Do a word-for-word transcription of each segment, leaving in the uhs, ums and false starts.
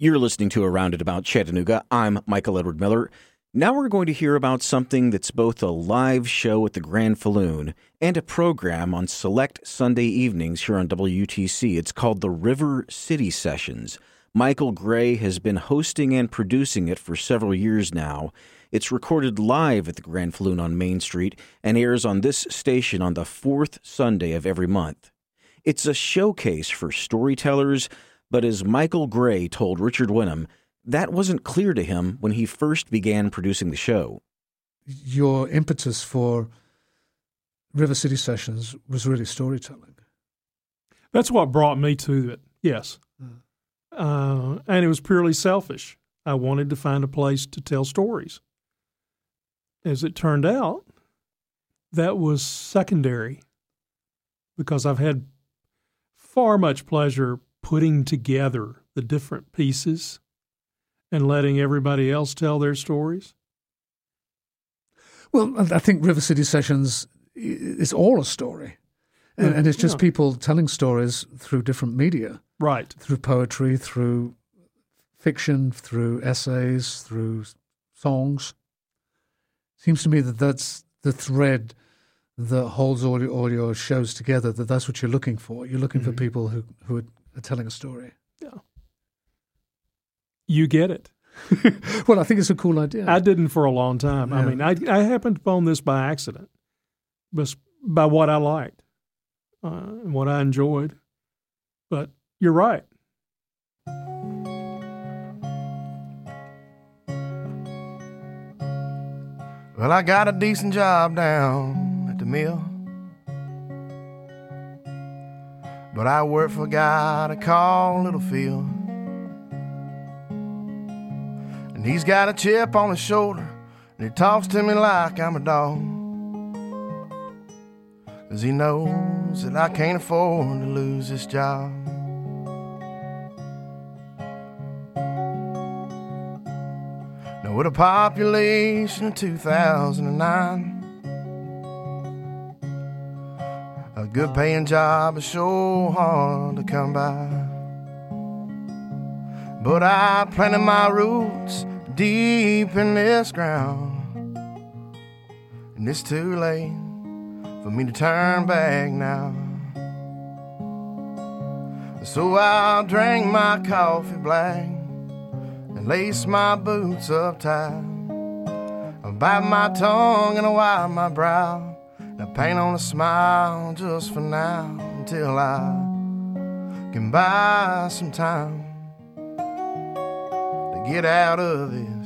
You're listening to Around and About Chattanooga. I'm Michael Edward Miller. Now we're going to hear about something that's both a live show at the Grand Falloon and a program on select Sunday evenings here on W U T C. It's called the River City Sessions. Michael Gray has been hosting and producing it for several years now. It's recorded live at the Grand Falloon on Main Street and airs on this station on the fourth Sunday of every month. It's a showcase for storytellers, but as Michael Gray told Richard Wenham, that wasn't clear to him when he first began producing the show. Your impetus for River City Sessions was really storytelling. That's what brought me to it, yes. Mm. Uh, and it was purely selfish. I wanted to find a place to tell stories. As it turned out, that was secondary because I've had far much pleasure putting together the different pieces and letting everybody else tell their stories. Well, I think River City Sessions is all a story. And, and it's just yeah. people telling stories through different media. Right. Through poetry, through fiction, through essays, through songs. Seems to me that that's the thread that holds all your, all your shows together, that that's what you're looking for. You're looking mm-hmm. for people who, who are, are telling a story. Yeah. You get it. Well, I think it's a cool idea. I didn't for a long time. Yeah. I mean, I, I happened upon this by accident, but by what I liked uh, and what I enjoyed. But you're right. Well, I got a decent job down at the mill, but I work for a guy to call Little Phil, and he's got a chip on his shoulder, and he talks to me like I'm a dog, 'cause he knows that I can't afford to lose this job. Now with a population of two thousand nine, a good paying job is so hard to come by. But I planted my roots deep in this ground, and it's too late for me to turn back now. So I'll drink my coffee black and lace my boots up tight. I'll bite my tongue and I'll wipe my brow, and I'll paint on a smile just for now, until I can buy some time to get out of this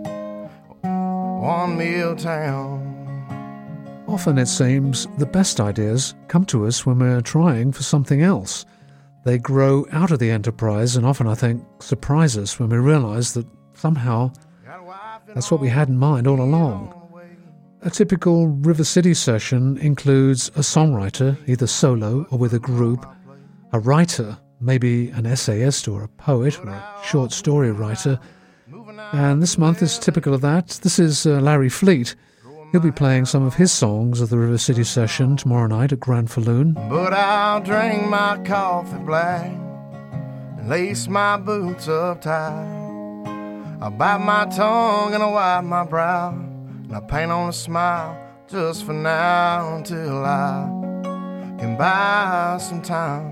one meal town. Often it seems the best ideas come to us when we're trying for something else. They grow out of the enterprise and often, I think, surprise us when we realize that somehow that's what we had in mind all along. A typical River City session includes a songwriter, either solo or with a group, a writer, maybe an essayist or a poet or a short story writer, and this month is typical of that. This is uh, Larry Fleet. He'll be playing some of his songs at the River City session tomorrow night at Grand Falloon. But I'll drink my coffee black and lace my boots up tight. I'll bite my tongue and I'll wipe my brow, and I'll paint on a smile just for now, until I can buy some time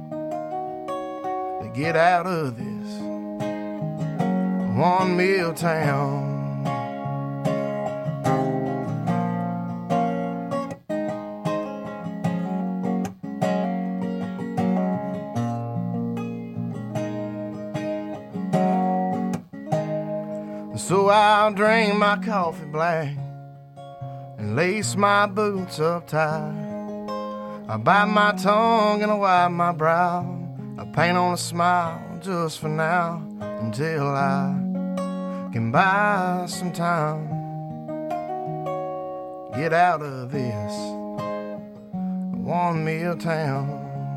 to get out of this one meal town. So I'll drink my coffee black and lace my boots up tight. I bite my tongue and I wipe my brow. I paint on a smile just for now, until I can buy some time. Get out of this one meal town.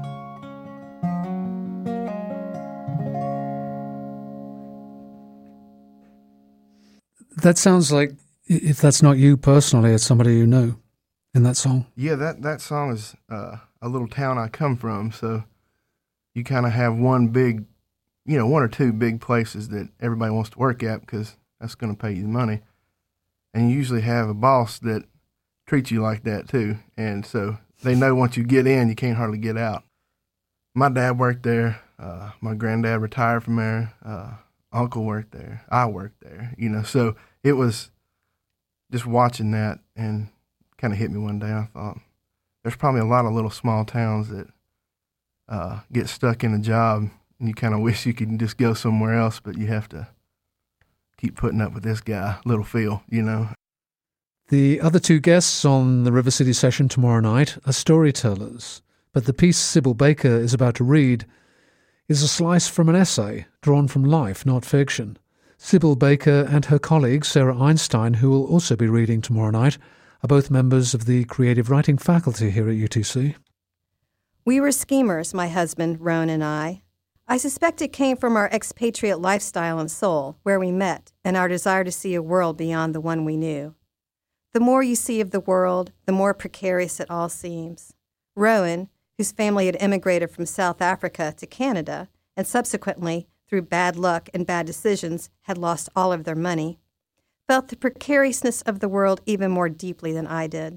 That sounds like, if that's not you personally, it's somebody you know in that song. Yeah, that, that song is uh, a little town I come from, so you kind of have one big, you know, one or two big places that everybody wants to work at because that's going to pay you the money. And you usually have a boss that treats you like that too. And so they know once you get in, you can't hardly get out. My dad worked there. Uh, my granddad retired from there. Uh, uncle worked there. I worked there, you know. So it was just watching that and kind of hit me one day. I thought, there's probably a lot of little small towns that uh, get stuck in a job and you kind of wish you could just go somewhere else, but you have to keep putting up with this guy, Little Phil, you know. The other two guests on the River City session tomorrow night are storytellers, but the piece Sybil Baker is about to read is a slice from an essay drawn from life, not fiction. Sybil Baker and her colleague Sarah Einstein, who will also be reading tomorrow night, are both members of the creative writing faculty here at U T C. We were schemers, my husband, Roan, and I. I suspect it came from our expatriate lifestyle in Seoul, where we met, and our desire to see a world beyond the one we knew. The more you see of the world, the more precarious it all seems. Rowan, whose family had immigrated from South Africa to Canada, and subsequently, through bad luck and bad decisions, had lost all of their money, felt the precariousness of the world even more deeply than I did.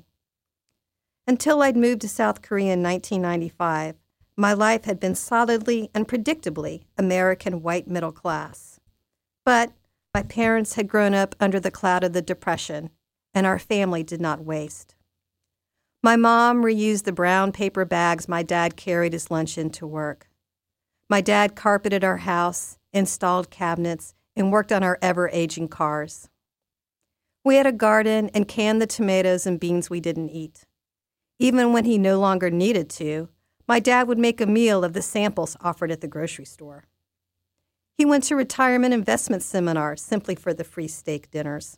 Until I'd moved to South Korea in nineteen ninety-five, my life had been solidly and predictably American white middle class. But my parents had grown up under the cloud of the Depression, and our family did not waste. My mom reused the brown paper bags my dad carried his lunch into work. My dad carpeted our house, installed cabinets, and worked on our ever-aging cars. We had a garden and canned the tomatoes and beans we didn't eat. Even when he no longer needed to, my dad would make a meal of the samples offered at the grocery store. He went to retirement investment seminars simply for the free steak dinners.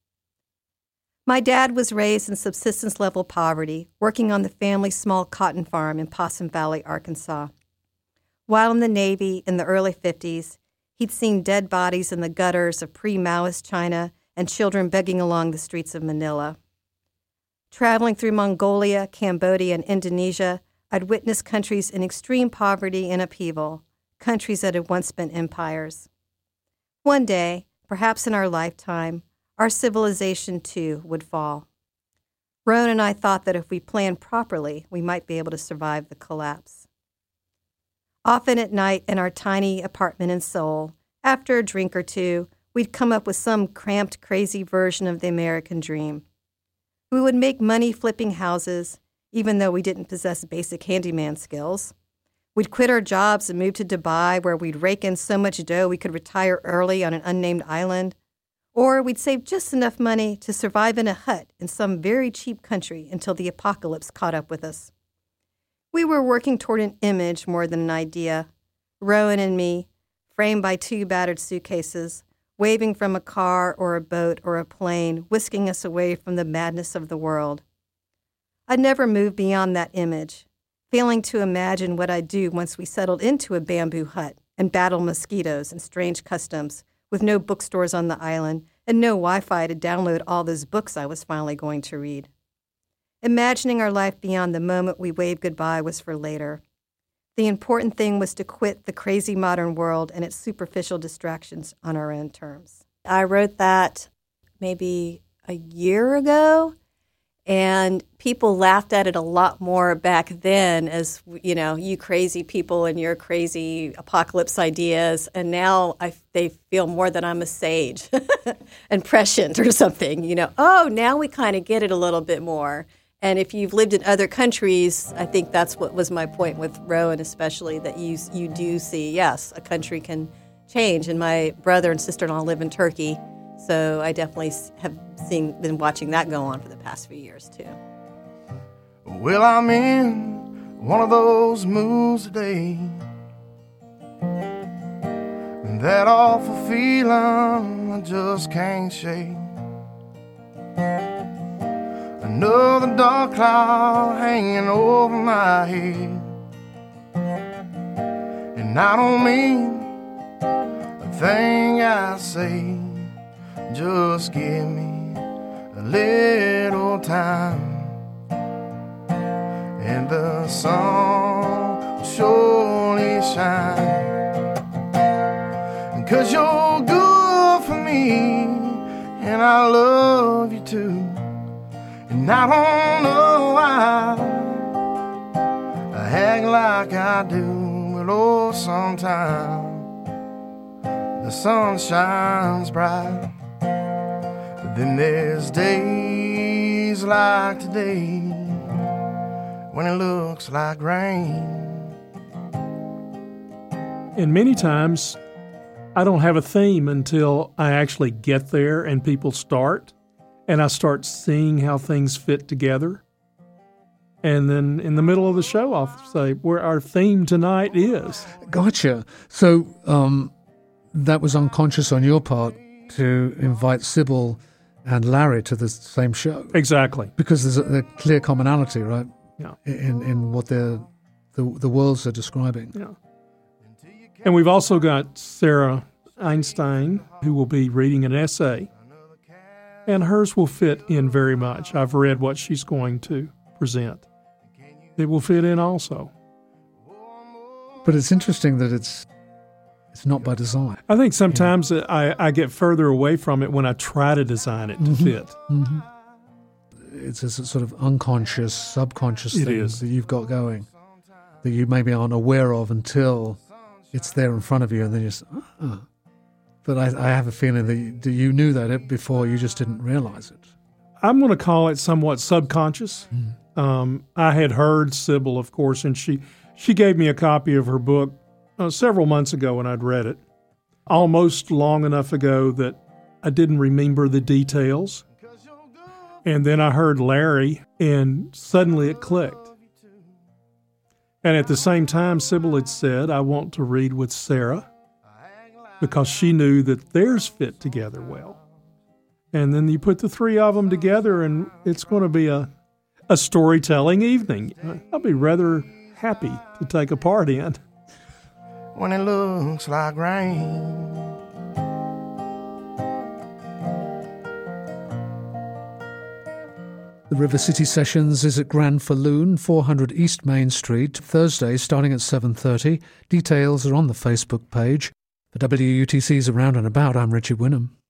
My dad was raised in subsistence-level poverty, working on the family's small cotton farm in Possum Valley, Arkansas. While in the Navy in the early fifties, he'd seen dead bodies in the gutters of pre-Maoist China and children begging along the streets of Manila. Traveling through Mongolia, Cambodia, and Indonesia, I'd witnessed countries in extreme poverty and upheaval, countries that had once been empires. One day, perhaps in our lifetime, our civilization, too, would fall. Roan and I thought that if we planned properly, we might be able to survive the collapse. Often at night in our tiny apartment in Seoul, after a drink or two, we'd come up with some cramped, crazy version of the American dream. We would make money flipping houses, even though we didn't possess basic handyman skills. We'd quit our jobs and move to Dubai, where we'd rake in so much dough we could retire early on an unnamed island. Or we'd save just enough money to survive in a hut in some very cheap country until the apocalypse caught up with us. We were working toward an image more than an idea. Rowan and me, framed by two battered suitcases, waving from a car or a boat or a plane, whisking us away from the madness of the world. I'd never moved beyond that image, failing to imagine what I'd do once we settled into a bamboo hut and battled mosquitoes and strange customs, with no bookstores on the island and no Wi-Fi to download all those books I was finally going to read. Imagining our life beyond the moment we waved goodbye was for later. The important thing was to quit the crazy modern world and its superficial distractions on our own terms. I wrote that maybe a year ago, and people laughed at it a lot more back then as, you know, you crazy people and your crazy apocalypse ideas. And now I, they feel more that I'm a sage and prescient or something, you know. Oh, now we kind of get it a little bit more. And if you've lived in other countries, I think that's what was my point with Rowan especially, that you you do see, yes, a country can change. And my brother and sister-in-law live in Turkey, so I definitely have seen, been watching that go on for the past few years, too. Well, I'm in one of those moods today, and that awful feeling I just can't shake. Another dark cloud hanging over my head, and I don't mean a thing I say. Just give me a little time, and the sun will surely shine. 'cause you're good for me, and I love you too. And I don't know why I act like I do, but oh, sometimes the sun shines bright, but then there's days like today when it looks like rain. And many times, I don't have a theme until I actually get there and people start, and I start seeing how things fit together. And then in the middle of the show, I'll say where our theme tonight is. Gotcha. So um, that was unconscious on your part to invite Sybil and Larry to the same show. Exactly. Because there's a, a clear commonality, right? Yeah. In in what they're, the the worlds are describing. Yeah. And we've also got Sarah Einstein, who will be reading an essay. And hers will fit in very much. I've read what she's going to present. It will fit in also. But it's interesting that it's it's not by design. I think sometimes yeah. I, I get further away from it when I try to design it to mm-hmm. fit. Mm-hmm. It's a sort of unconscious, subconscious it thing is. that you've got going that you maybe aren't aware of until it's there in front of you, and then you just, oh. But I, I have a feeling that you, that you knew that before, you just didn't realize it. I'm going to call it somewhat subconscious. Mm. Um, I had heard Sybil, of course, and she, she gave me a copy of her book uh, several months ago when I'd read it, almost long enough ago that I didn't remember the details. And then I heard Larry, and suddenly it clicked. And at the same time, Sybil had said, I want to read with Sarah, because she knew that theirs fit together well. And then you put the three of them together, and it's going to be a, a storytelling evening. I'll be rather happy to take a part in. When it looks like rain. The River City Sessions is at Grand Falloon, four hundred East Main Street, Thursday starting at seven thirty. Details are on the Facebook page. For W U T C's Around and About, I'm Richard Wynnum.